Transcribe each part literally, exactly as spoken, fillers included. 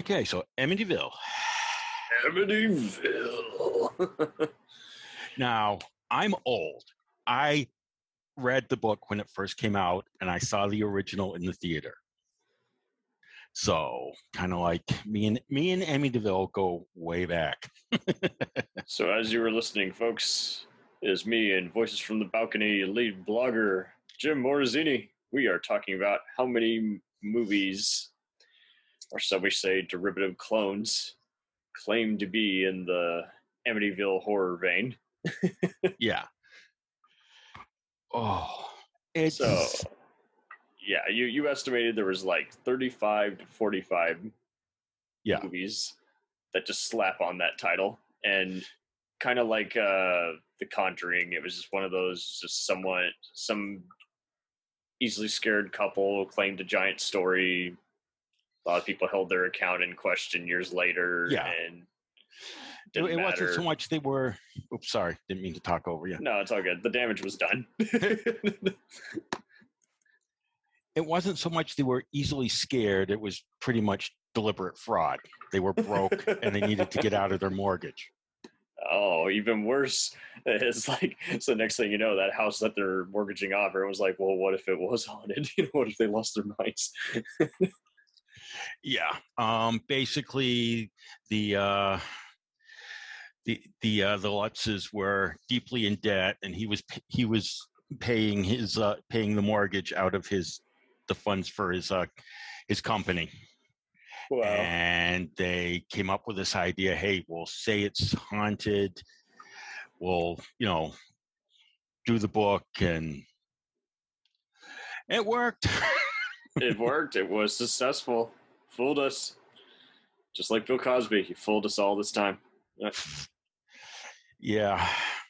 Okay, so Amityville. Amityville. Now, I'm old. I read the book when it first came out, and I saw the original in the theater. So, kind of like me and me and Amityville go way back. So, as you were listening, folks, it is me and Voices from the Balcony lead blogger Jim Morazzini. We are talking about how many movies, or so we say, derivative clones, claim to be in the Amityville horror vein. Yeah. Oh, it's so. Yeah, you, you estimated there was like thirty-five to forty-five yeah. movies that just slap on that title. And kind of like uh, The Conjuring, it was just one of those, just somewhat, some easily scared couple claimed a giant story. A lot of people held their account in question years later. Yeah. And it, it wasn't so much they were, oops, sorry, didn't mean to talk over you. No, it's all good. The damage was done. It wasn't so much they were easily scared. It was pretty much deliberate fraud. They were broke and they needed to get out of their mortgage. Oh, even worse. It's like, so next thing you know, that house that they're mortgaging off, everyone was like, well, what if it was haunted? You know, what if they lost their minds? Yeah. Um, basically, the uh, the the uh, the Lutzes were deeply in debt, and he was he was paying his uh, paying the mortgage out of his the funds for his uh, his company. Wow. And they came up with this idea, hey, we'll say it's haunted. We'll, you know, do the book, and it worked. It worked. It was successful. Fooled us. Just like Bill Cosby. He fooled us all this time. Yeah.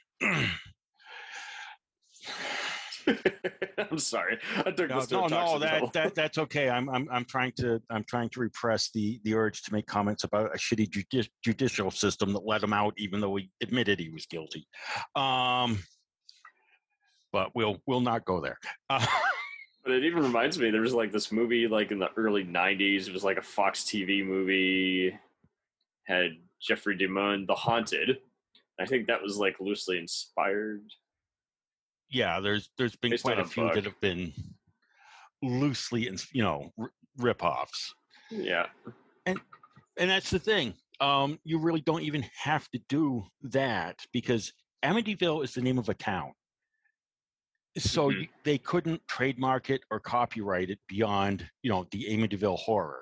I'm sorry. I took no, this to no, a no. That, level. that that's okay. I'm I'm I'm trying to I'm trying to repress the the urge to make comments about a shitty judi- judicial system that let him out, even though he admitted he was guilty. Um, but we'll we'll not go there. Uh, but it even reminds me, there was like this movie like in the early nineties. It was like a Fox T V movie. Had Jeffrey DeMunn, The Haunted. I think that was like loosely inspired. Yeah, there's there's been Based quite on a a few book. that have been loosely, you know, r- rip-offs. Yeah. And and that's the thing. Um, you really don't even have to do that because Amityville is the name of a town. So Mm-hmm. you, they couldn't trademark it or copyright it beyond, you know, the Amityville horror.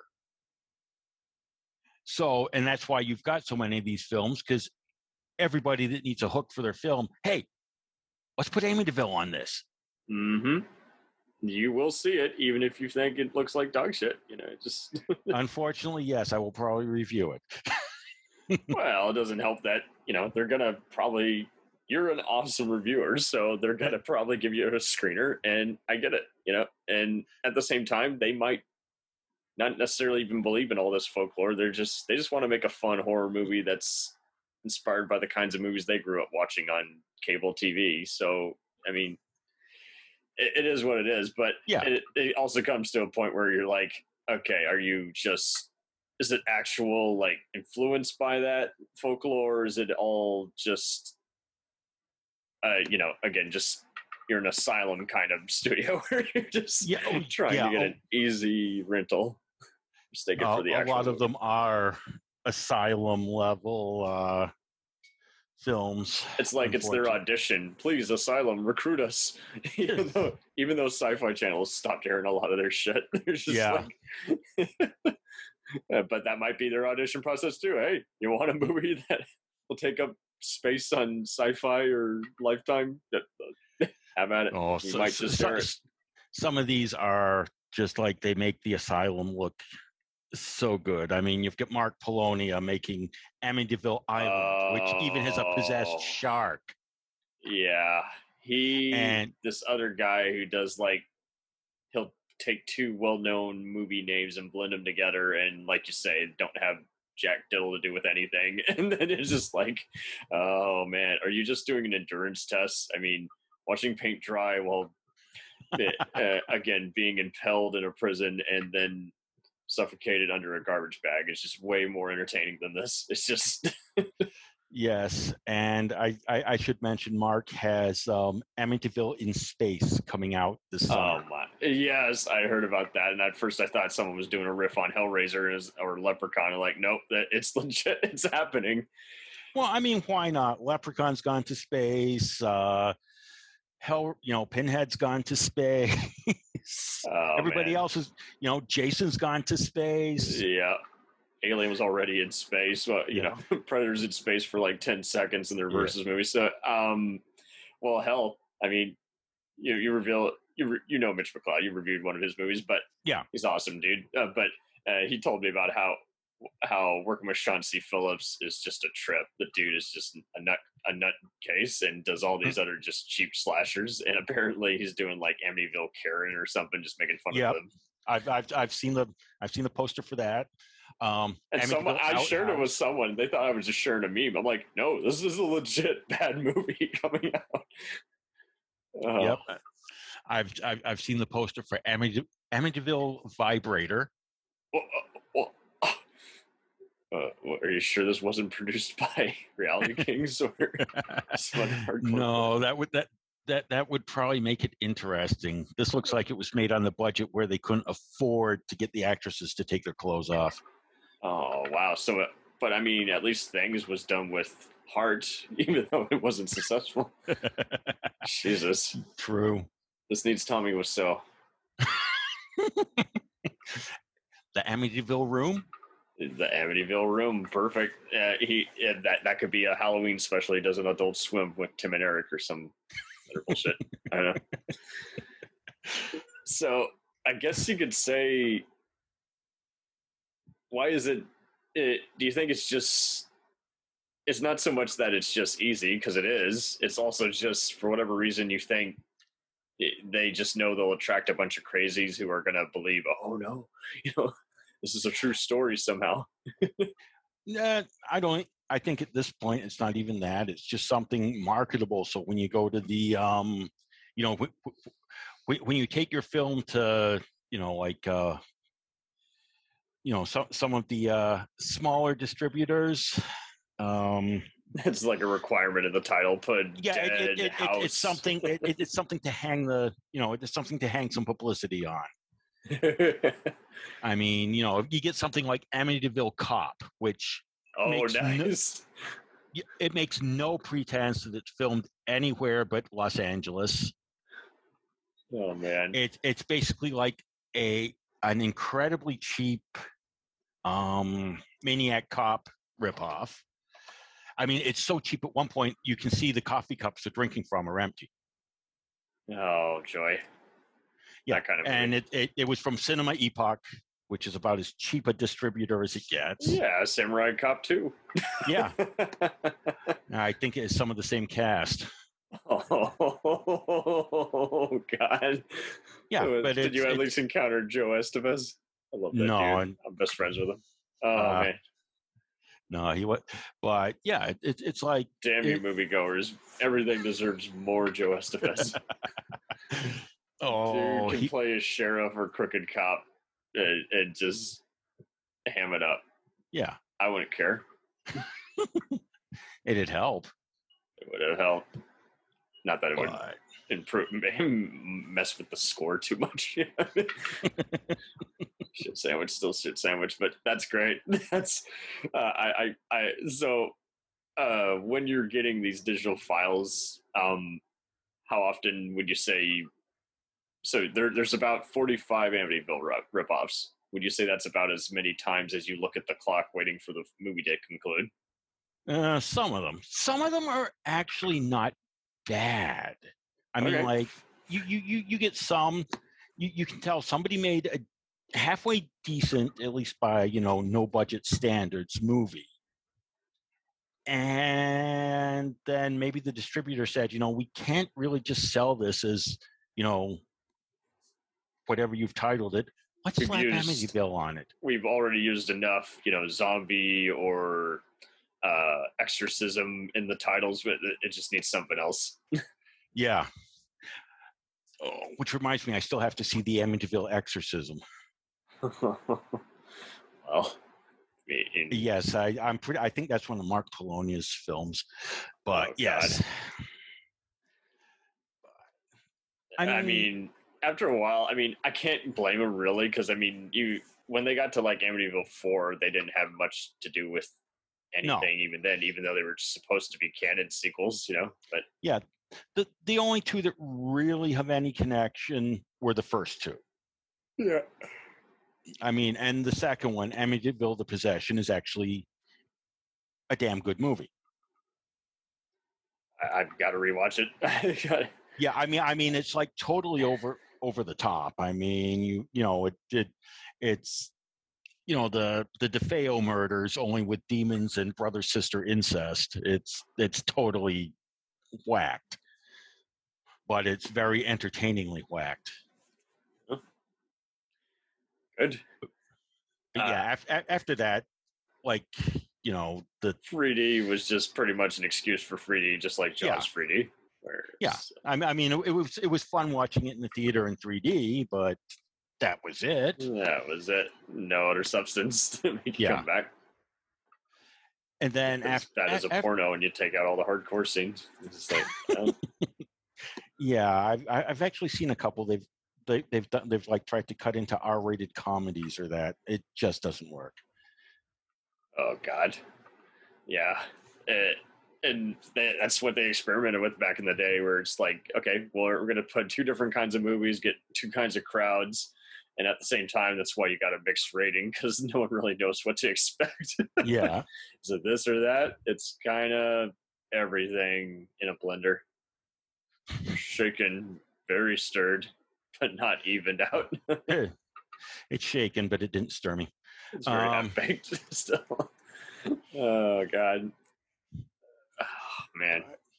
So, and that's why you've got so many of these films, because everybody that needs a hook for their film, hey, let's put Amityville on this. Mm-hmm. You will see it, even if you think it looks like dog shit. You know, just. Unfortunately, yes, I will probably review it. Well, it doesn't help that, you know, they're going to probably, you're an awesome reviewer, so they're going to probably give you a screener, and I get it, you know, and at the same time, they might not necessarily even believe in all this folklore. They're just, they just want to make a fun horror movie that's inspired by the kinds of movies they grew up watching on cable T V. So, I mean, it, it is what it is, but yeah. it, it also comes to a point where you're like, okay, are you just, is it actual like influenced by that folklore, or is it all just, uh, you know, again, just you're an asylum kind of studio where you're just yeah, oh, trying yeah, to get oh, an easy rental. Mistake it uh, for the a actual lot movie. of them are asylum level uh, films. It's like it's their audition. Please, asylum, recruit us. even though, even though Sci-Fi Channel stopped airing a lot of their shit, they're just yeah. like. But that might be their audition process too. Hey, you want a movie that will take up space on Sci-Fi or Lifetime? Have at it. Oh, you so, might just so, air it. Some of these are just like they make the asylum look so good. I mean, you've got Mark Polonia making Amityville Island, uh, which even has a possessed shark. Yeah, he and this other guy who does like he'll take two well-known movie names and blend them together, and like you say, don't have jack diddle to do with anything. And then it's just like, oh man, are you just doing an endurance test? I mean, watching paint dry while uh, again being impaled in a prison, and then suffocated under a garbage bag is just way more entertaining than this. It's just Yes, and I, I, I should mention Mark has um, Amityville in Space coming out this summer. Oh my! Yes, I heard about that, and at first I thought someone was doing a riff on Hellraiser or Leprechaun. I'm like, nope, that it's legit. It's happening. Well, I mean, why not? Leprechaun's gone to space. Uh, Hell, you know, Pinhead's gone to space. Oh, Everybody man. else is, you know, Jason's gone to space. Yeah. Alien was already in space. Well, you Yeah. know, Predator's in space for like ten seconds in their Yeah. versus movie. So, um, well, hell, I mean, you you reveal you re, you know Mitch McCloud. You reviewed one of his movies, but Yeah. he's awesome, dude. Uh, but uh, he told me about how how working with Sean C. Phillips is just a trip. The dude is just a nut a nut case and does all these other just cheap slashers. And apparently he's doing like Amityville Karen or something, just making fun Yep. of them. I've I've I've seen the I've seen the poster for that. Um, And someone, I Amityville shared it with Outhouse. someone. They thought I was just sharing a meme. I'm like, no, this is a legit bad movie coming out. Oh. Yep. I've, I've I've seen the poster for Amity, Amityville Vibrator. Well, uh, well, uh, well, are you sure this wasn't produced by Reality Kings or someone hardcore? No, that would that that that would probably make it interesting. This looks like it was made on the budget where they couldn't afford to get the actresses to take their clothes off. Oh wow! So, uh, but I mean, at least Things was done with heart, even though it wasn't successful. Jesus, True. this needs Tommy Wiseau. The Amityville Room. The Amityville Room, perfect. Uh, he yeah, that that could be a Halloween special. He does an Adult Swim with Tim and Eric or some other bullshit. I don't know. So I guess you could say, why is it, it? Do you think it's just? It's not so much that it's just easy, because it is. It's also just for whatever reason you think it, they just know they'll attract a bunch of crazies who are going to believe. Oh no, you know. This is a true story somehow. Nah, I don't. I think at this point it's not even that. It's just something marketable. So when you go to the, um, you know, w- w- when you take your film to, you know, like, uh, you know, some some of the uh, smaller distributors. Um, It's like a requirement of the title. Put yeah, dead it, it, it, house. it, it's something. It, it, it's something to hang the, you know, it's something to hang some publicity on. I mean, you know, if you get something like Amityville Cop, which oh, makes nice. No, it makes no pretense that it's filmed anywhere but Los Angeles. Oh man, It, it's basically like a an incredibly cheap um, Maniac Cop ripoff. I mean, it's so cheap at one point you can see the coffee cups they're drinking from are empty. oh joy. Yeah, that kind of and movie. it, it it was from Cinema Epoch, which is about as cheap a distributor as it gets. Yeah, Samurai Cop two. Yeah, I think it's some of the same cast. Oh God. Yeah, So, but did it's, you at it's, least encounter Joe Estevez? I love that No, dude. and- I'm best friends with him. Oh Uh, man, no, he was, but yeah, it, it's it's like damn you it- moviegoers! Everything deserves more Joe Estevez. oh, Dude can he, play a sheriff or crooked cop and, and just ham it up. yeah, I wouldn't care. it'd help. It would have helped. Not that it would But improve, mess with the score too much. Shit sandwich, still shit sandwich, but that's great. That's uh, I, I, I. So uh, when you're getting these digital files, um, how often would you say? So there, there's about forty-five Amityville rip, ripoffs. Would you say that's about as many times as you look at the clock waiting for the movie to conclude? uh, some of them, some of them are actually not bad. I mean, Okay. like you, you, you, you get some. You, you can tell somebody made a halfway decent, at least by you know no budget standards, movie. And then maybe the distributor said, you know, we can't really just sell this as, you know, whatever you've titled it. Let's We've slap used- Amityville on it. We've already used enough, you know, zombie or uh, exorcism in the titles, but it, it just needs something else. Yeah. Oh, which reminds me, I still have to see the Amityville Exorcism. Well, I mean, Yes, I, I'm pretty. I think that's one of Mark Polonia's films. But oh, yes, God. I I mean, mean, after a while, I mean, I can't blame them really because I mean, you when they got to like Amityville four, they didn't have much to do with no, anything even then, even though they were supposed to be canon sequels, you know. But yeah, the the only two that really have any connection were the first two. yeah, I mean, and the second one, Amityville: The Possession, is actually a damn good movie. I, I've got to rewatch it. Yeah, I mean, I mean, it's like totally over over the top. I mean, you you know, it it it's you know the the DeFeo murders only with demons and brother sister incest. It's it's totally whacked, but it's very entertainingly whacked. Good. But Uh, yeah, af- after that, like you know the three D was just pretty much an excuse for three D, just like yeah Jaws three D. Where yeah. I mean, I mean, it, it was it was fun watching it in the theater in three D, but that was it. that was it. No other substance to make you Yeah, come back. and then Because after that is a porno, and you take out all the hardcore scenes. It's just like, oh, yeah, I've I've actually seen a couple. They've they, they've done they've like tried to cut into R-rated comedies or that. It just doesn't work. oh God, yeah. It, and they, that's what they experimented with back in the day, where it's like, okay, well, we're going to put two different kinds of movies, get two kinds of crowds, and at the same time, that's why you got a mixed rating because no one really knows what to expect. Yeah, Is it this or that? It's kind of everything in a blender, shaken, very stirred, but not evened out. it's shaken, but it didn't stir me. It's very Um, half baked still. Oh God. Oh, man.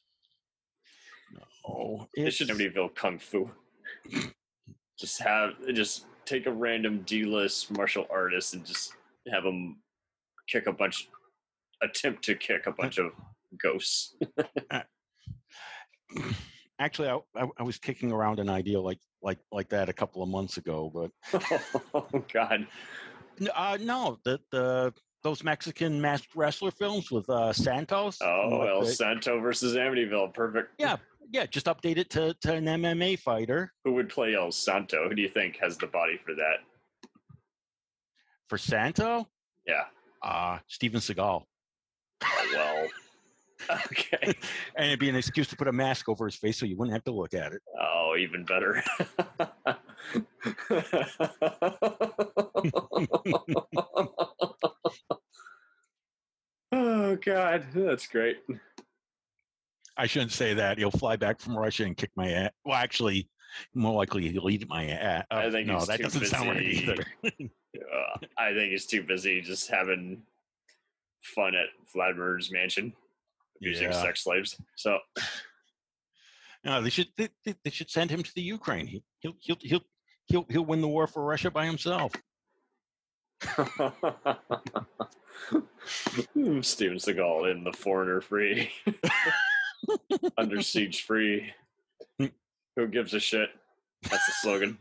No, They should Amityville Kung Fu. Just have just take a random D-list martial artist and just have them kick a bunch, attempt to kick a bunch of ghosts. Actually, I, I, I was kicking around an idea like like like that a couple of months ago, but oh God. uh, no, the the those Mexican masked wrestler films with uh, Santos. Oh, Like El the, Santo versus Amityville. Perfect. yeah, yeah, just update it to, to an M M A fighter. Who would play El Santo? Who do you think has the body for that? For Santo, Yeah. uh, Steven Seagal. Oh, well. Okay. And it'd be an excuse to put a mask over his face so you wouldn't have to look at it. Oh, even better. Oh God, that's great. I shouldn't say that. He'll fly back from Russia and kick my ass. Well, actually, more likely he'll eat my ass. Uh, I think no, he's that too doesn't busy. sound right either. uh, I think he's too busy just having fun at Vladimir's mansion, abusing Yeah. sex slaves. So, no, they should they, they should send him to the Ukraine. He, he'll he'll he'll he'll he'll win the war for Russia by himself. Steven Seagal in The Foreigner free, Under Siege free. Who gives a shit? That's the slogan.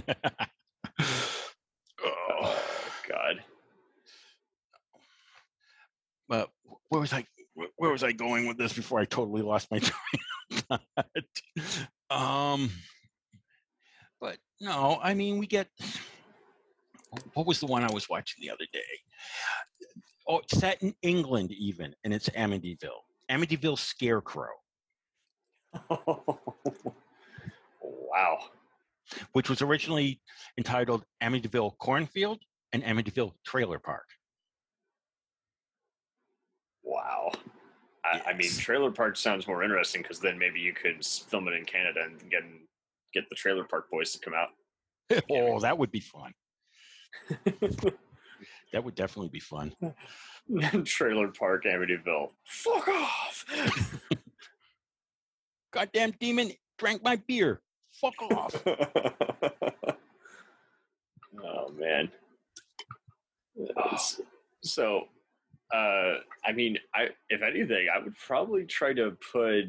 Oh God. But where was I? Where was I going with this before I totally lost my train of thought? Um, but no, I mean we get. What was the one I was watching the other day? Oh, it's set in England even, and it's Amityville. Amityville Scarecrow, Wow. which was originally entitled Amityville Cornfield and Amityville Trailer Park. Wow. I, I mean, Yes. trailer park sounds more interesting because then maybe you could film it in Canada and get get the trailer park boys to come out. Oh, that would be fun. That would definitely be fun. Trailer park Amityville. Fuck off! Goddamn demon drank my beer. Fuck off. Oh man. So, uh, I mean, I if anything, I would probably try to put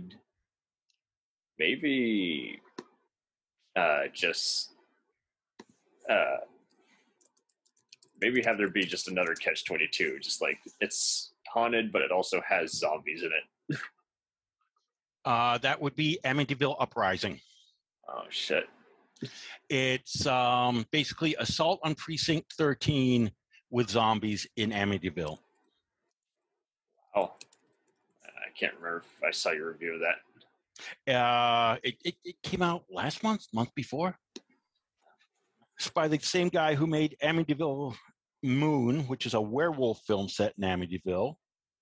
maybe uh, just uh, maybe have there be just another catch twenty-two, just like it's haunted, but it also has zombies in it. Uh, that would be Amityville Uprising. Oh shit! It's um, basically Assault on Precinct thirteen with zombies in Amityville. Oh, I can't remember if I saw your review of that. Uh, it, it, it came out last month, month before. It's by the same guy who made Amityville Moon, which is a werewolf film set in Amityville.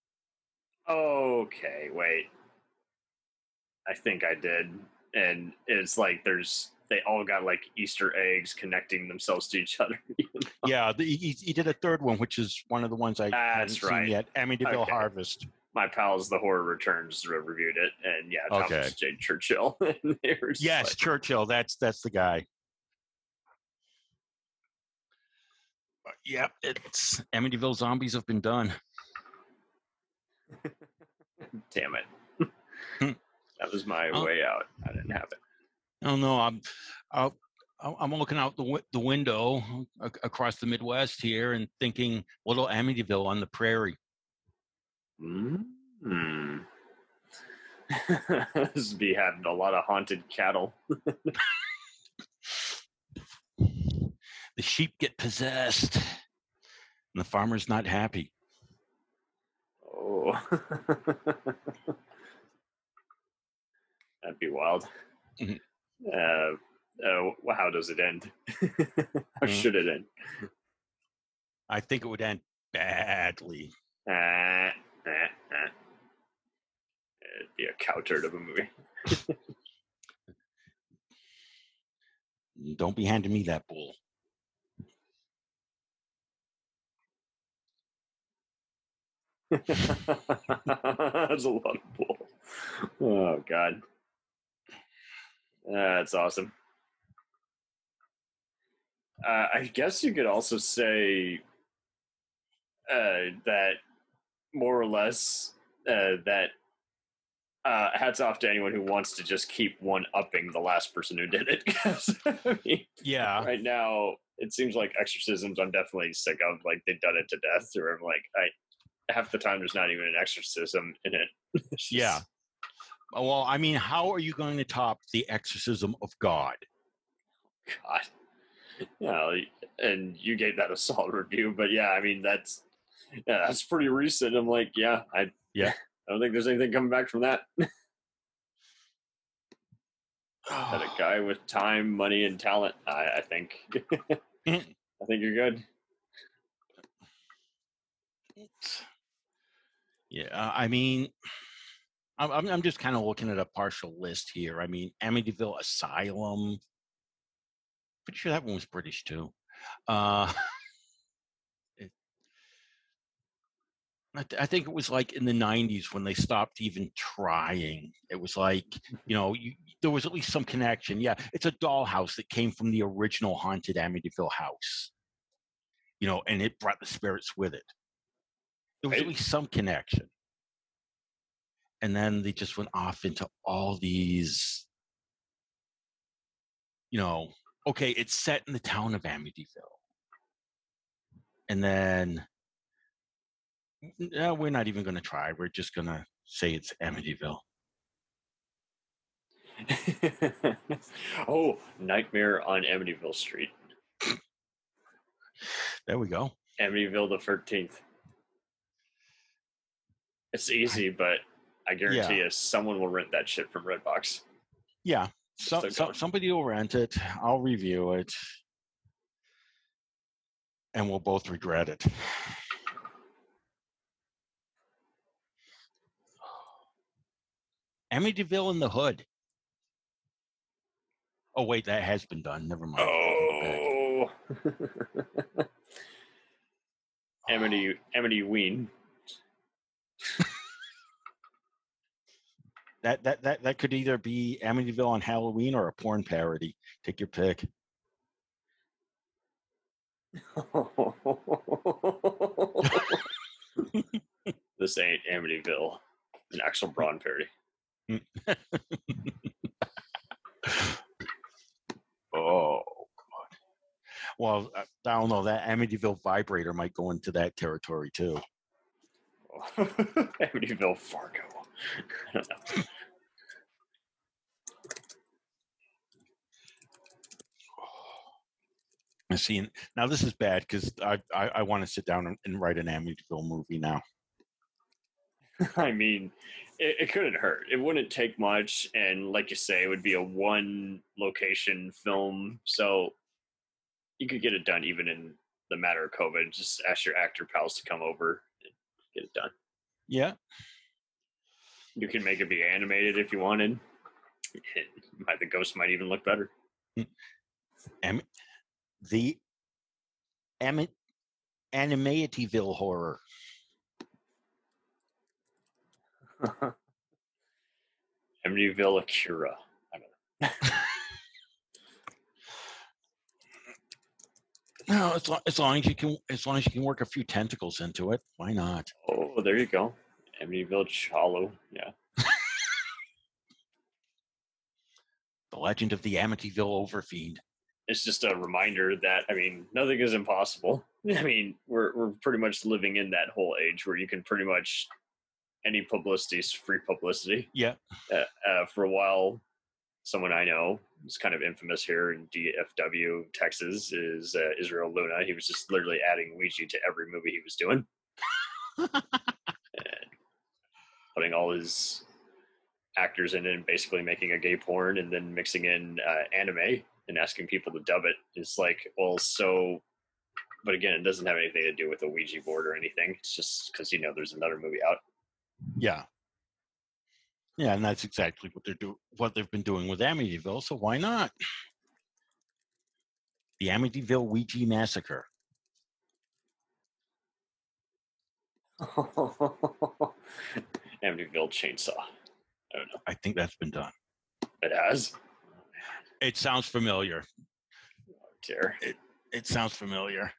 Okay, wait. I think I did. And it's like there's they all got like Easter eggs connecting themselves to each other. Yeah, the, he, he did a third one, which is one of the ones I That's haven't right. seen yet. Amityville Okay. Harvest. My pals, The Horror Returns, reviewed it, and yeah, Thomas Okay. J. Churchill. And they were just Yes, like, Churchill. That's that's the guy. But yeah, it's Amityville zombies have been done. damn it. That was my Oh. way out. I didn't have it. I don't know. I'm I'll, I'm looking out the wi- the window a- across the Midwest here and thinking little Amityville on the prairie. Mm-hmm. This would be having a lot of haunted cattle. The sheep get possessed, and the farmer's not happy. Oh. That'd be wild. Mhm. Uh, uh, well, how does it end? How Mhm. should it end? I think it would end badly. Uh, uh, uh. It'd be a cow turd of a movie. Don't be handing me that bull. That's a lot of bull. Oh, God. That's awesome. Uh, I guess you could also say uh, that more or less uh, that uh, hats off to anyone who wants to just keep one-upping the last person who did it. 'Cause, I mean, Yeah. right now, it seems like exorcisms I'm definitely sick of. Like, they've done it to death. Or I'm like, I, half the time there's not even an exorcism in it. It's just- Yeah. Well, I mean, how are you going to top the exorcism of God? God. Yeah, and you gave that a solid review, but yeah, I mean that's yeah, that's pretty recent. I'm like, yeah, I Yeah. I don't think there's anything coming back from that. That a guy with time, money, and talent. I, I think. I think you're good. Yeah, I mean, I'm I'm I'm just kind of looking at a partial list here. I mean, Amityville Asylum. Pretty sure that one was British too. Uh, it, I, th- I think it was like in the nineties when they stopped even trying. It was like, you know, you, there was at least some connection. Yeah, it's a dollhouse that came from the original haunted Amityville house. You know, and it brought the spirits with it. There was at Right. least some connection. And then they just went off into all these, you know, okay, it's set in the town of Amityville. And then, no, we're not even going to try. We're just going to say it's Amityville. Oh, Nightmare on Amityville Street. There we go. Amityville the thirteenth. It's easy, but I guarantee Yeah. you someone will rent that shit from Redbox. Yeah. So, Still so going. somebody will rent it. I'll review it. And we'll both regret it. Amityville in the Hood. Oh, wait, that has been done. Never mind. Oh. Amity Amity Ween. That, that that that could either be Amityville on Halloween or a porn parody. Take your pick. This ain't Amityville. An Axel Braun parody. Oh God. Well, I I don't know. That Amityville vibrator might go into that territory too. Amityville Fargo. I don't know. I see. Now this is bad because I, I I want to sit down and, and write an Amityville movie now. I mean, it, it couldn't hurt. It wouldn't take much, and like you say, it would be a one location film, so you could get it done even in the matter of COVID. Just ask your actor pals to come over and get it done. Yeah. You can make it be animated if you wanted. It, the ghost might even look better. Am, the Am, Animatyville horror. Amityville Akira. I don't know. No, as long, as long as you can, as long as you can work a few tentacles into it, why not? Oh, there you go. Amityville Chalo. Yeah. The Legend of the Amityville Overfiend. It's just a reminder that, I mean, nothing is impossible. I mean, we're we're pretty much living in that whole age where you can pretty much any publicity is free publicity. Yeah. Uh, uh, for a while, someone I know is kind of infamous here in D F W, Texas, is uh, Israel Luna. He was just literally adding Ouija to every movie he was doing, and putting all his actors in it and basically making a gay porn and then mixing in uh, anime and asking people to dub it. It's like, well, so, but again, it doesn't have anything to do with a Ouija board or anything. It's just because, you know, there's another movie out. Yeah. Yeah, and that's exactly what they're do what they've been doing with Amityville. So why not? The Amityville Ouija Massacre. Amityville Chainsaw. I don't know. I think that's been done. It has. It sounds familiar. Oh, dear. It it sounds familiar.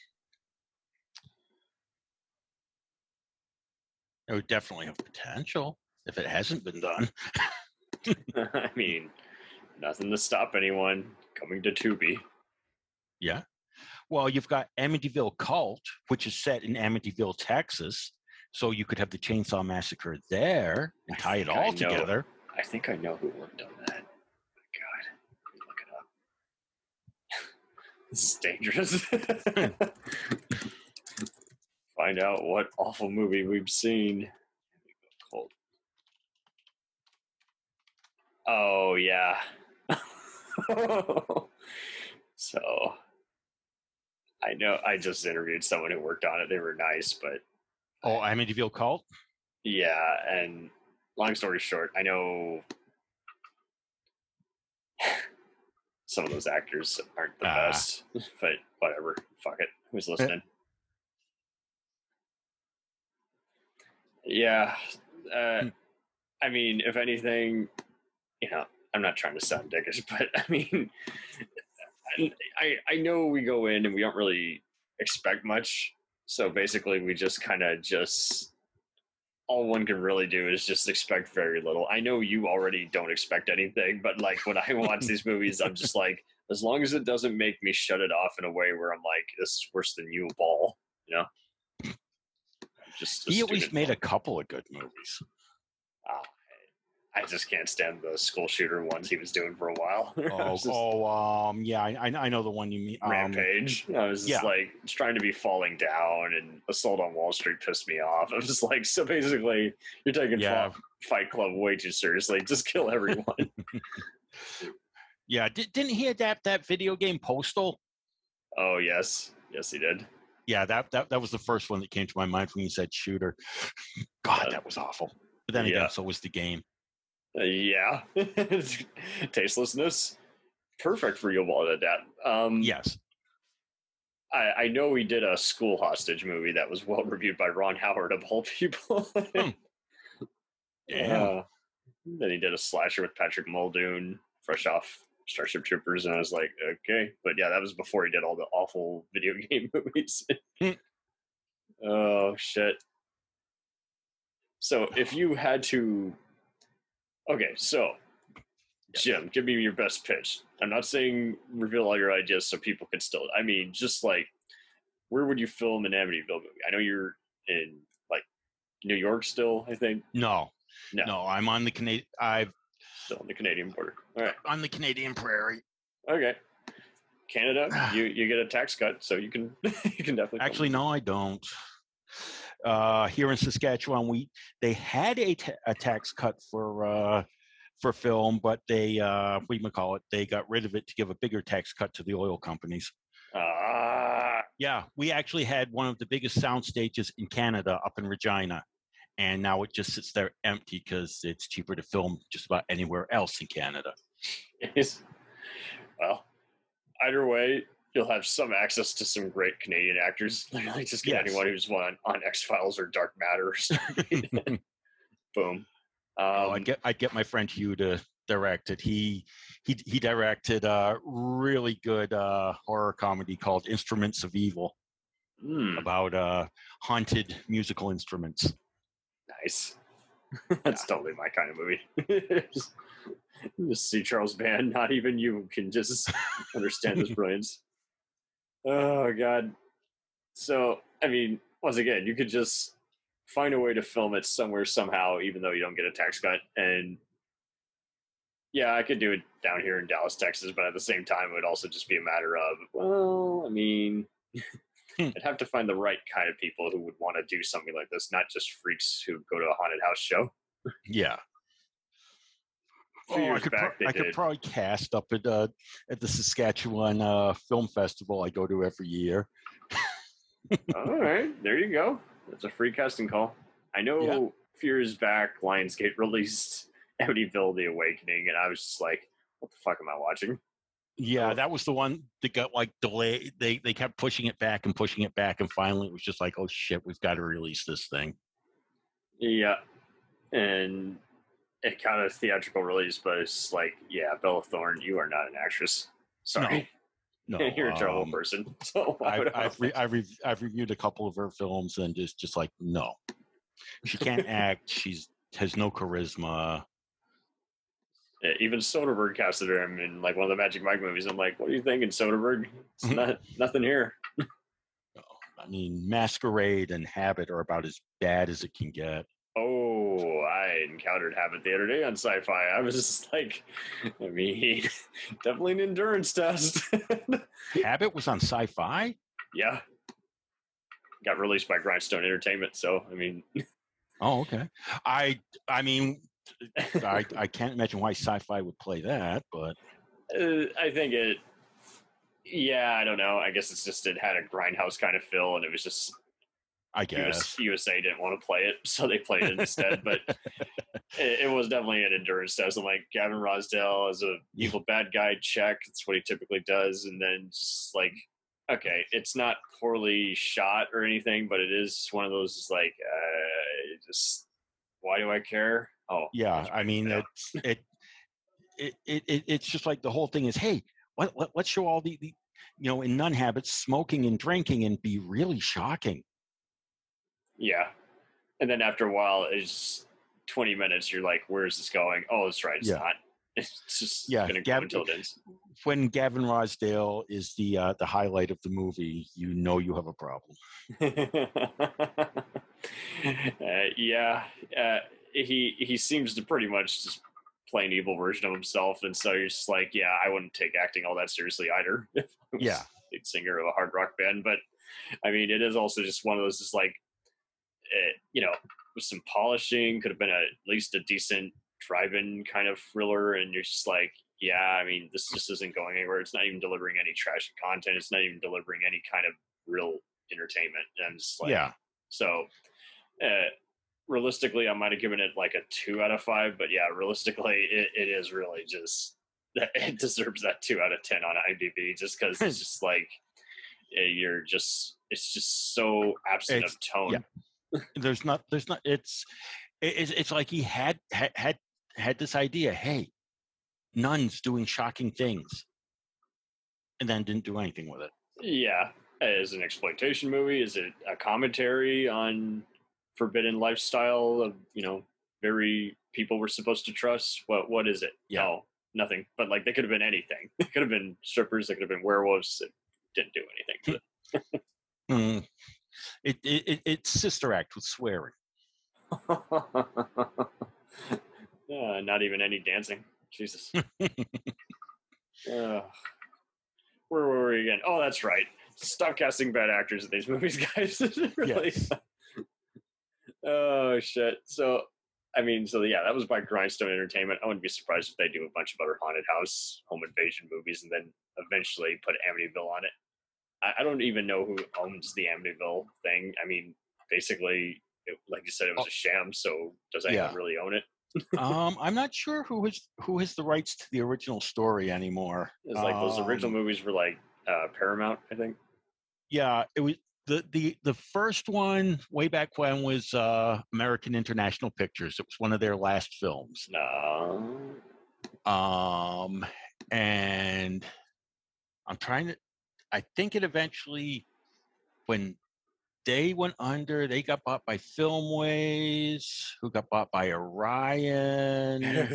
It would definitely have potential if it hasn't been done. I mean, nothing to stop anyone coming to Tubi. Yeah. Well, you've got Amityville Cult, which is set in Amityville, Texas. So you could have the Chainsaw Massacre there and tie it all together. I think I know who worked on that. God, let me look it up. This is dangerous. Find out what awful movie we've seen. Cold. Oh yeah. So I know I just interviewed someone who worked on it. They were nice, but oh, Amityville Cult? Yeah, and long story short, I know some of those actors aren't the Ah. best, but whatever. Fuck it. Who's listening? Yeah. Uh, Hmm. I mean, if anything, you know, I'm not trying to sound dickish, but I mean, I I know we go in and we don't really expect much. So basically, we just kind of just all one can really do is just expect very little. I know you already don't expect anything, but like when I watch these movies, I'm just like, as long as it doesn't make me shut it off in a way where I'm like, this is worse than you, ball, you know. I'm just a He at least student made film. a couple of good movies. Oh, I just can't stand the school shooter ones he was doing for a while. Oh, Just oh, um, yeah, I, I know the one you mean. Um, Rampage. I was just yeah. like trying to be falling down, and Assault on Wall Street pissed me off. I was just like, so basically, you're taking Yeah. Fa- Fight Club way too seriously. Just kill everyone. Yeah, Did, didn't he adapt that video game Postal? Oh yes, yes he did. Yeah, that, that that was the first one that came to my mind when you said shooter. God, Uh, that was awful. But then yeah. again, so was the game. Uh, yeah, tastelessness, perfect for Yuval to adapt. Um, Yes. I, I know he did a school hostage movie that was well reviewed by Ron Howard of all people. Hmm. Damn. Uh, then he did a slasher with Patrick Muldoon, fresh off Starship Troopers, and I was like, okay. But yeah, that was before he did all the awful video game movies. Hmm. Oh, shit. So if you had to... Okay, so Jim, give me your best pitch. I'm not saying reveal all your ideas so people can still. I mean, just like, where would you film an Amityville movie? I know you're in like New York still. I think No, no, no, I'm on the Canadian. I've still on the Canadian border. All right, on the Canadian prairie. okay. Canada, you you get a tax cut, so you can you can definitely. Actually, no, I don't. Uh, here in Saskatchewan, we they had a, ta- a tax cut for uh, for film, but they uh, we call it they got rid of it to give a bigger tax cut to the oil companies. Ah, Yeah, we actually had one of the biggest sound stages in Canada up in Regina, and now it just sits there empty because it's cheaper to film just about anywhere else in Canada. yes. Well, either way, you'll have some access to some great Canadian actors. Like just get Yes. anyone who's won on, on X Files or Dark Matter. Or something. Boom. Um, oh, I'd get I'd get my friend Hugh to direct it. He he he directed a really good uh, horror comedy called Instruments of Evil hmm, about uh, haunted musical instruments. nice. That's yeah. totally my kind of movie. just, just see Charles Band. Not even you can just understand his brilliance. Oh God. So I mean, once again, you could just find a way to film it somewhere somehow, even though you don't get a tax cut. And yeah, I could do it down here in Dallas, Texas, but at the same time, it would also just be a matter of, well, I mean, I'd have to find the right kind of people who would want to do something like this, not just freaks who go to a haunted house show. Yeah. A few oh, years I could, back, pro- I could probably cast up at uh, at the Saskatchewan uh, Film Festival I go to every year. All right, there you go. That's a free casting call. I know yeah. a few years back, Lionsgate released Amityville: The Awakening, and I was just like, what the fuck am I watching? Yeah, oh. that was the one that got like delayed. They they kept pushing it back and pushing it back, and finally it was just like, oh shit, we've got to release this thing. Yeah, and it kind of theatrical release, but it's like, yeah, Bella Thorne, you are not an actress. Sorry. No, no you're a terrible um, person. So I've I've, re- I've, re- I've reviewed a couple of her films and just just like, no, she can't act. She's has no charisma. Yeah, even Soderbergh casted her in like one of the Magic Mike movies. I'm like, what are you thinking, Soderbergh? It's not nothing here. No, I mean, Masquerade and Habit are about as bad as it can get. Oh, I encountered Habit the other day on Sci-Fi. I was just like, I mean, definitely an endurance test. Habit was on Sci-Fi? Yeah. Got released by Grindstone Entertainment, so I mean. Oh, okay. I I mean, I I can't imagine why Sci-Fi would play that, but uh, I think it. Yeah, I don't know. I guess it's just it had a grindhouse kind of feel, and it was just. I guess U S A didn't want to play it, so they played it instead. But it, it was definitely an endurance test. I'm like, Gavin Rosdale as a evil bad guy, check. It's what he typically does, and then just like, okay, it's not poorly shot or anything, but it is one of those like, uh, just why do I care? Oh, yeah. I mean, yeah. it's it, it it it it's just like the whole thing is, hey, let, let let's show all the, the you know in nun habits smoking and drinking and be really shocking. Yeah. And then after a while, it's twenty minutes. You're like, where's this going? Oh, that's right. It's yeah. not. It's just yeah, going to Gavin, go until it ends. When Gavin Rosdale is the uh, the highlight of the movie, you know you have a problem. uh, yeah. Uh, he, he seems to pretty much just play an evil version of himself. And so you're just like, yeah, I wouldn't take acting all that seriously either. If I was yeah. lead singer of a hard rock band. But I mean, it is also just one of those, just like, It, you know, with some polishing, could have been a, at least a decent drive-in kind of thriller, and you're just like, yeah, I mean, this just isn't going anywhere. It's not even delivering any trashy content. It's not even delivering any kind of real entertainment. And I'm just like, yeah. So, uh, realistically, I might have given it like a two out of five, but yeah, realistically, it, it is really just it deserves that two out of ten on IMDb, just because it's just like you're just it's just so absent it's, of tone. Yeah. There's not, there's not, it's, it's, it's like he had, had, had, had this idea, hey, nuns doing shocking things, and then didn't do anything with it. Yeah. Is it an exploitation movie? Is it a commentary on forbidden lifestyle of, you know, very people we're supposed to trust? What, what is it? Yeah. No, nothing. But like they could have been anything. They could have been strippers. They could have been werewolves. It didn't do anything to it. Mm. It, it, it it's sister act with swearing. uh, not even any dancing. Jesus. uh, where were we again? Oh, that's right. Stop casting bad actors in these movies, guys. Really? Yes. Oh shit. So, I mean, so yeah, that was by Grindstone Entertainment. I wouldn't be surprised if they do a bunch of other haunted house, home invasion movies, and then eventually put Amityville on it. I, I don't even know who owns the Amityville thing. I mean, basically, it, like you said, it was Oh, a sham. So, does anyone yeah. really own it? um, I'm not sure who has who has the rights to the original story anymore. It's like those original Um, movies were like uh, Paramount, I think. yeah, it was the the the first one way back when was uh, American International Pictures. It was one of their last films. No. Um, and I'm trying to. I think it eventually, when they went under, they got bought by Filmways, who got bought by Orion.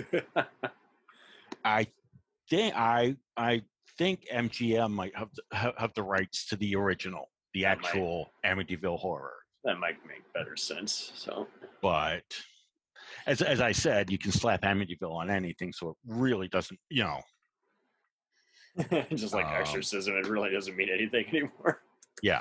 I think I I think M G M might have the, have, have the rights to the original, the That might- actual Amityville Horror. That might make better sense. So, But as as I said, you can slap Amityville on anything, so it really doesn't, you know. just like Um, exorcism, it really doesn't mean anything anymore. Yeah.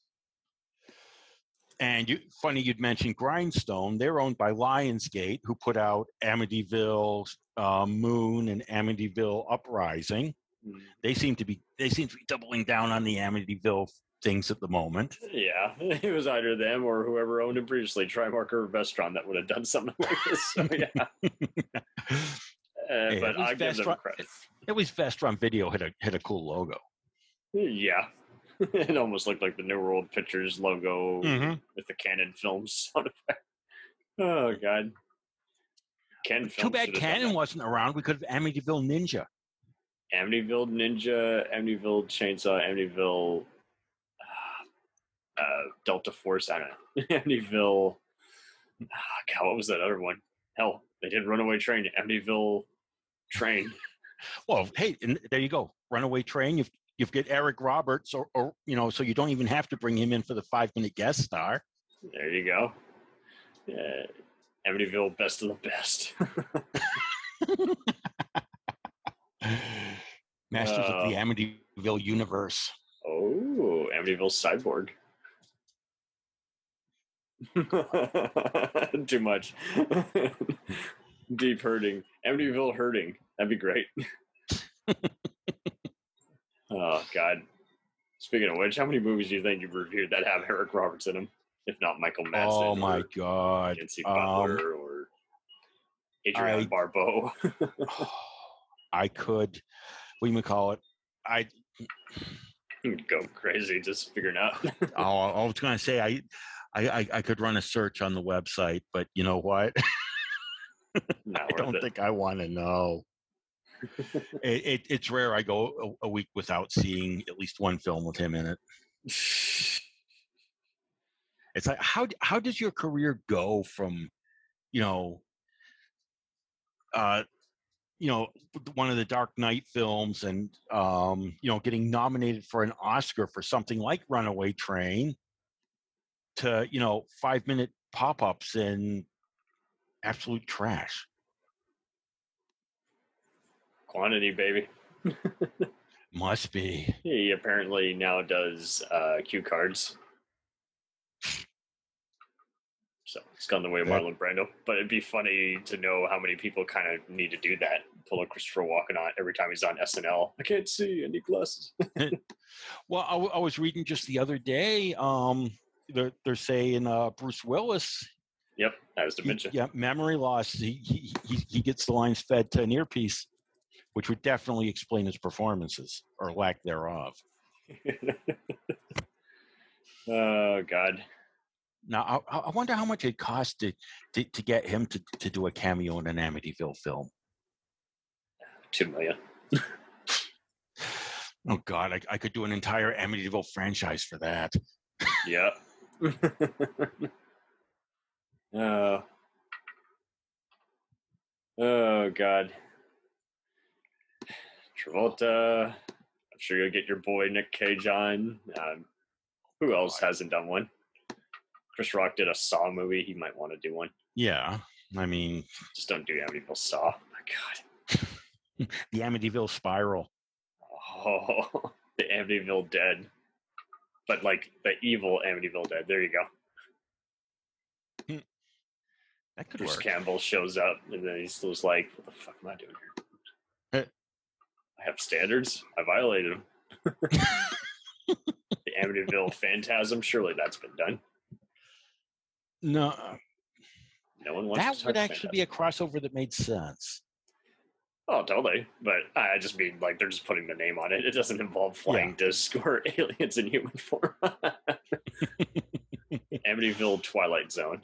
And you, funny you'd mentioned Grindstone. They're owned by Lionsgate, who put out Amityville uh, Moon and Amityville Uprising. Mm. They seem to be they seem to be doubling down on the Amityville things at the moment. Yeah, it was either them or whoever owned it previously, Trimark or Vestron, that would have done something like this. So yeah, uh, Hey, but at least I give them Vestron- credit. At least Vestron Video had a had a cool logo. Yeah, it almost looked like the New World Pictures logo Mhm. with the Canon Films sound effect. Oh god, Canon Too Films bad should have done Canon that. wasn't around. We could have Amityville Ninja. Amityville Ninja, Amityville Chainsaw, Amityville uh, Delta Force. I don't know. Amityville. ah, God, what was that other one? Hell, they did Runaway Train. Amityville Train. Well, hey, and there you go. Runaway Train. You've you've got Eric Roberts, or, or you know, so you don't even have to bring him in for the five minute guest star. There you go. Uh, Amityville, best of the best. Masters Uh, of the Amityville universe. oh, Amityville Cyborg. Too much. Deep hurting. Amityville hurting. That'd be great. Oh, God. Speaking of which, how many movies do you think you've reviewed that have Eric Roberts in them? If not Michael Madsen Oh my or God. Nancy Um, Butler or Adrienne I- Barbeau? I could, what do you call it? I Go crazy just figuring out. oh, I was going to say I, I I I could run a search on the website, but you know what? Not I worth don't it. think I want to know. it, it, it's rare I go a, a week without seeing at least one film with him in it. It's like how how does your career go from, you know, uh, you know, one of the Dark Knight films, and um, you know, getting nominated for an Oscar for something like Runaway Train, to, you know, five minute pop ups and absolute trash. Quantity, baby. Must be. He apparently now does uh, cue cards. So it's gone the way of Good. Marlon Brando. But it'd be funny to know how many people kind of need to do that. Pull a Christopher Walken on every time he's on S N L. I can't see. I need glasses. Well, I, w- I was reading just the other day. Um, they're they're saying uh, Bruce Willis. Yep, that was He, dementia. yeah, memory loss. He, he he he gets the lines fed to an earpiece, which would definitely explain his performances or lack thereof. Oh God. Now, I, I wonder how much it cost to, to to get him to to do a cameo in an Amityville film. Two million. Oh God, I, I could do an entire Amityville franchise for that. Yeah. Oh. Oh God. Travolta. I'm sure you'll get your boy Nick Cage on. Um, who else hasn't done one? Chris Rock did a Saw movie. He might want to do one. Yeah, I mean, just don't do Amityville Saw. Oh my God, the Amityville Spiral. Oh, the Amityville Dead, but like the evil Amityville Dead. There you go. That could Bruce work. Campbell shows up, and then he's just like, "What the fuck am I doing here? I have standards. I violated them." The Amityville Phantasm. Surely that's been done. No, no one wants. That to would touch actually be a crossover that made sense. Oh, totally. But I just mean like they're just putting the name on it. It doesn't involve flying yeah. discs or aliens in human form. Amityville Twilight Zone.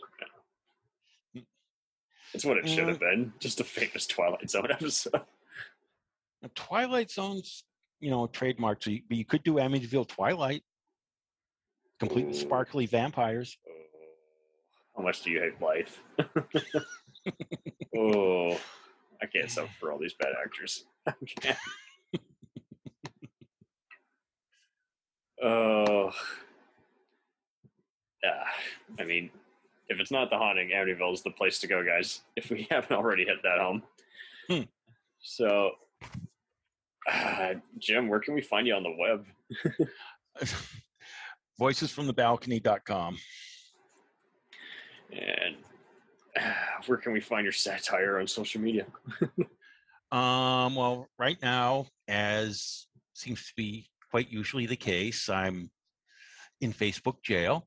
It's what it should have been. Just a famous Twilight Zone episode. Twilight Zone's, you know, trademark. So you, but you could do Amityville Twilight. Complete with sparkly vampires. How much do you hate life? Oh, I can't suffer for all these bad actors. I can't. Oh, yeah. I mean, if it's not The Haunting, Amityville is the place to go, guys. If we haven't already hit that home. Hmm. So, uh, Jim, where can we find you on the web? voices from the balcony dot com. And uh, where can we find your satire on social media? um, well, right now, as seems to be quite usually the case, I'm in Facebook jail.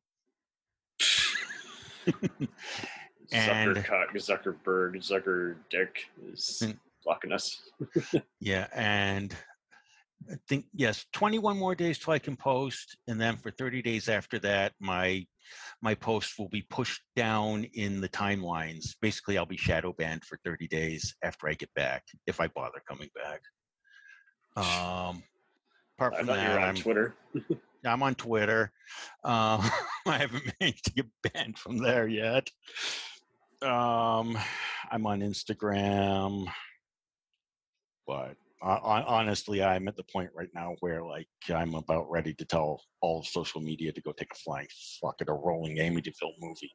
and Zuckercock, Zuckerberg, Zucker Dick is and, blocking us. Yeah, and I think, yes, twenty-one more days till I can post, and then for thirty days after that, my my posts will be pushed down in the timelines. Basically, I'll be shadow banned for thirty days after I get back, if I bother coming back. Um, apart I from thought that, you were on I'm Twitter. I'm on Twitter. Um, I haven't managed to get banned from there yet. Um, I'm on Instagram, but uh, honestly, I'm at the point right now where, like, I'm about ready to tell all of social media to go take a flying fuck at a rolling Amityville movie.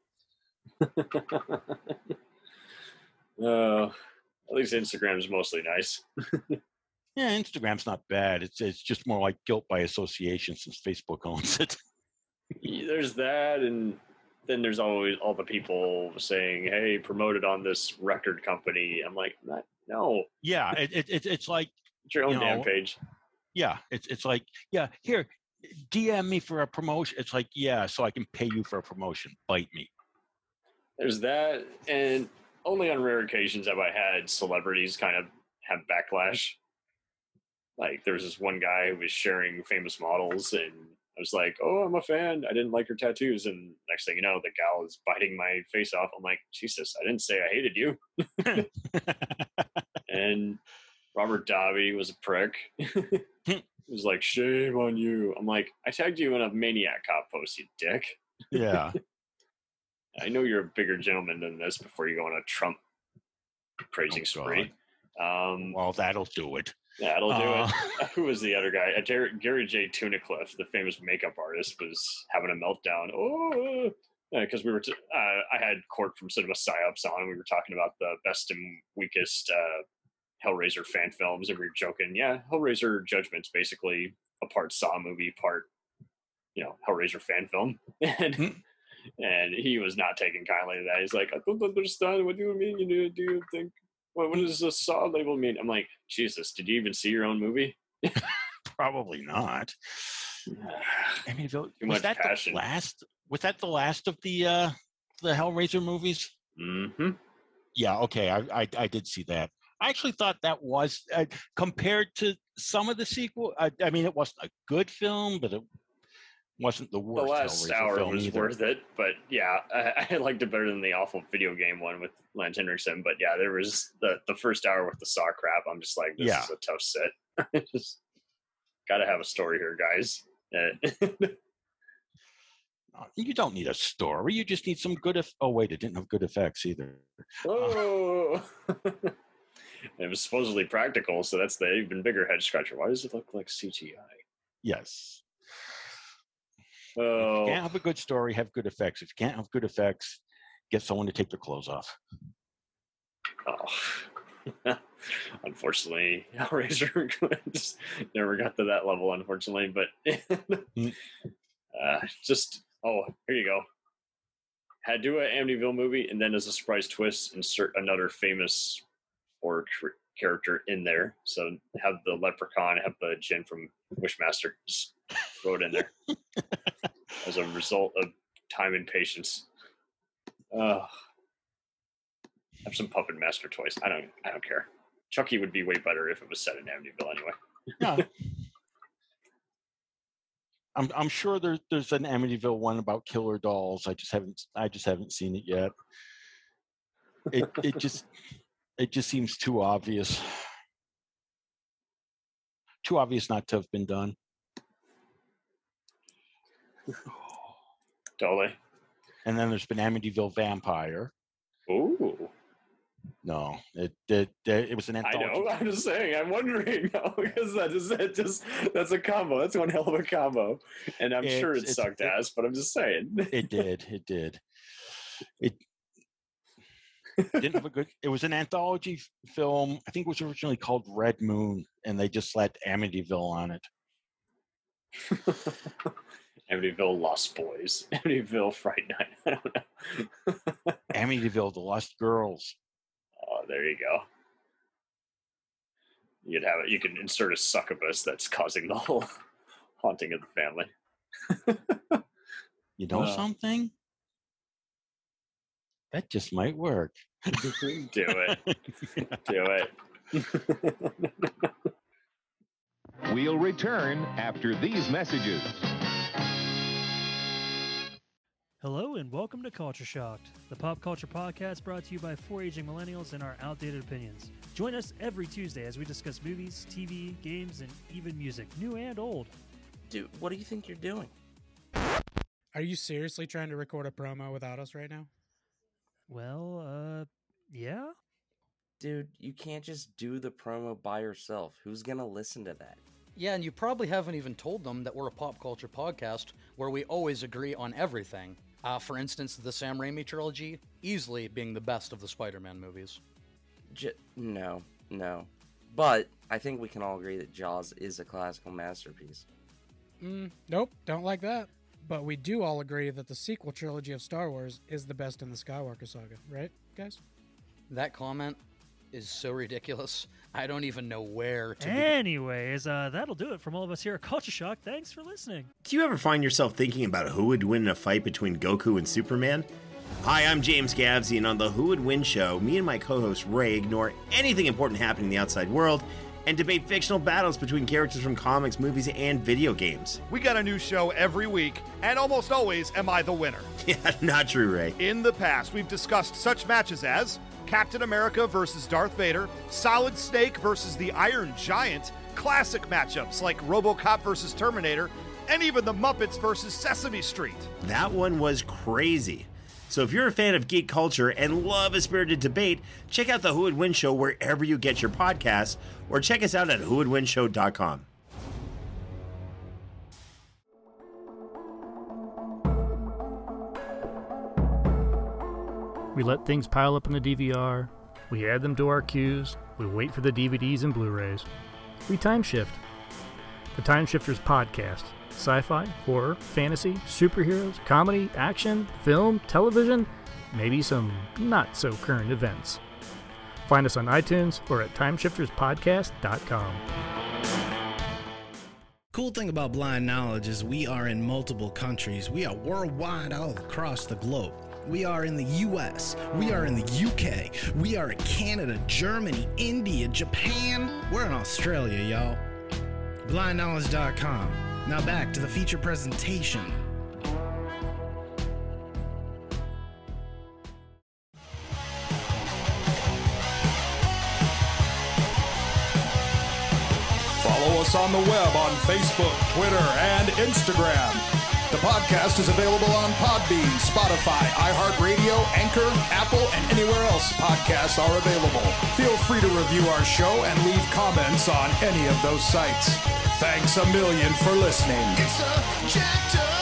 uh, at least Instagram is mostly nice. Yeah, Instagram's not bad. It's it's just more like guilt by association since Facebook owns it. There's that, and then there's always all the people saying, "Hey, promote it on this record company." I'm like, no. Yeah, it, it, it it's like it's your own you know, damn page. Yeah, it's it's like, yeah, here, D M me for a promotion. It's like, yeah, so I can pay you for a promotion. Bite me. There's that, and only on rare occasions have I had celebrities kind of have backlash. Like, there was this one guy who was sharing famous models, and I was like, "Oh, I'm a fan. I didn't like her tattoos." And next thing you know, the gal is biting my face off. I'm like, Jesus, I didn't say I hated you. And Robert Davi was a prick. He was like, "Shame on you." I'm like, I tagged you in a Maniac Cop post, you dick. Yeah. I know you're a bigger gentleman than this before you go on a Trump praising oh, spree. Um, well, that'll do it. That'll do uh, it. Who was the other guy? Uh, Gary, Gary J. Tunicliffe, the famous makeup artist, was having a meltdown. Oh, because uh, we were, t- uh, I had Court from Cinema Psyops on, and we were talking about the best and weakest uh, Hellraiser fan films, and we were joking, yeah, Hellraiser Judgment's basically a part Saw movie, part, you know, Hellraiser fan film. And mm-hmm. and he was not taking kindly to that. He's like, I don't understand. What do you mean? You do you think? What, what does a Saw label mean? I'm like, Jesus, did you even see your own movie? Probably not. I mean, Too was much that passion. the last? Was that the last of the uh, the Hellraiser movies? Mm-hmm. Yeah. Okay. I, I I did see that. I actually thought that was uh, compared to some of the sequel. I, I mean, it wasn't a good film, but it wasn't the worst. The last Hellraiser hour film was either. worth it, but yeah, I, I liked it better than the awful video game one with Lance Henriksen. But yeah, there was the the first hour with the Saw crap. I'm just like, this yeah. is a tough set. Just gotta have a story here, guys. You don't need a story. You just need some good. Eff- oh wait, it didn't have good effects either. Oh. it was supposedly practical, so that's the even bigger head scratcher. Why does it look like C G I? Yes. Oh, If you can't have a good story, have good effects. If you can't have good effects, get someone to take their clothes off. oh. Unfortunately, Hellraiser just never got to that level, unfortunately. But uh, just, oh, here you go. Had do an Amityville movie, and then as a surprise twist, insert another famous horror cr- character in there. So have the leprechaun, have the Jinn from Wishmaster, just throw it in there as a result of time and patience. Uh, have some Puppet Master toys. I don't. I don't care. Chucky would be way better if it was set in Amityville anyway. Yeah. I'm I'm sure there's there's an Amityville one about killer dolls. I just haven't I just haven't seen it yet. It it just it just seems too obvious. Too obvious not to have been done. Totally. And then there's been Amityville Vampire. Ooh. No, it it, it was an anthology. I know. I'm just saying. I'm wondering no, because that is that just that's a combo. That's one hell of a combo, and I'm It's- sure it it's- sucked it- ass. But I'm just saying. It did. It did. It didn't have a good. It was an anthology f- film. I think it was originally called Red Moon, and they just slapped Amityville on it. Amityville Lost Boys. Amityville Fright Night. I don't know. Amityville: The Lost Girls. Oh, there you go. You'd have it. You can insert a succubus that's causing the whole haunting of the family. You know Uh. something? That just might work. Do it. Do it. We'll return after these messages. Hello and welcome to Culture Shocked, the pop culture podcast brought to you by four aging millennials and our outdated opinions. Join us every Tuesday as we discuss movies, T V, games, and even music, new and old. Dude, what do you think you're doing? Are you seriously trying to record a promo without us right now? Well, uh, yeah? Dude, you can't just do the promo by yourself. Who's gonna listen to that? Yeah, and you probably haven't even told them that we're a pop culture podcast where we always agree on everything. Uh, for instance, the Sam Raimi trilogy, easily being the best of the Spider-Man movies. J- no, no. But I think we can all agree that Jaws is a classical masterpiece. Mm, nope, don't like that. But we do all agree that the sequel trilogy of Star Wars is the best in the Skywalker saga, right, guys? That comment is so ridiculous. I don't even know where to begin. Anyways, uh, that'll do it from all of us here at Culture Shock. Thanks for listening. Do you ever find yourself thinking about who would win in a fight between Goku and Superman? Hi, I'm James Gavsey, and on the Who Would Win show, me and my co-host Ray ignore anything important happening in the outside world and debate fictional battles between characters from comics, movies, and video games. We got a new show every week, and almost always am I the winner. Yeah, not true, Ray. In the past, we've discussed such matches as Captain America versus Darth Vader, Solid Snake versus the Iron Giant, classic matchups like RoboCop versus Terminator, and even the Muppets versus Sesame Street. That one was crazy. So if you're a fan of geek culture and love a spirited debate, check out the Who Would Win show wherever you get your podcasts, or check us out at who would win show dot com. We let things pile up in the D V R, we add them to our queues, we wait for the D V Ds and Blu-rays. We time shift. The Time Shifters podcast. Sci-fi, horror, fantasy, superheroes, comedy, action, film, television, maybe some not-so-current events. Find us on iTunes or at time shifters podcast dot com. Cool thing about Blind Knowledge is we are in multiple countries. We are worldwide all across the globe. We are in the U S, we are in the U K, we are in Canada, Germany, India, Japan. We're in Australia, y'all. blind knowledge dot com. Now back to the feature presentation. Follow us on the web on Facebook, Twitter, and Instagram. The podcast is available on Podbean, Spotify, iHeartRadio, Anchor, Apple, and anywhere else podcasts are available. Feel free to review our show and leave comments on any of those sites. Thanks a million for listening. It's a jacked up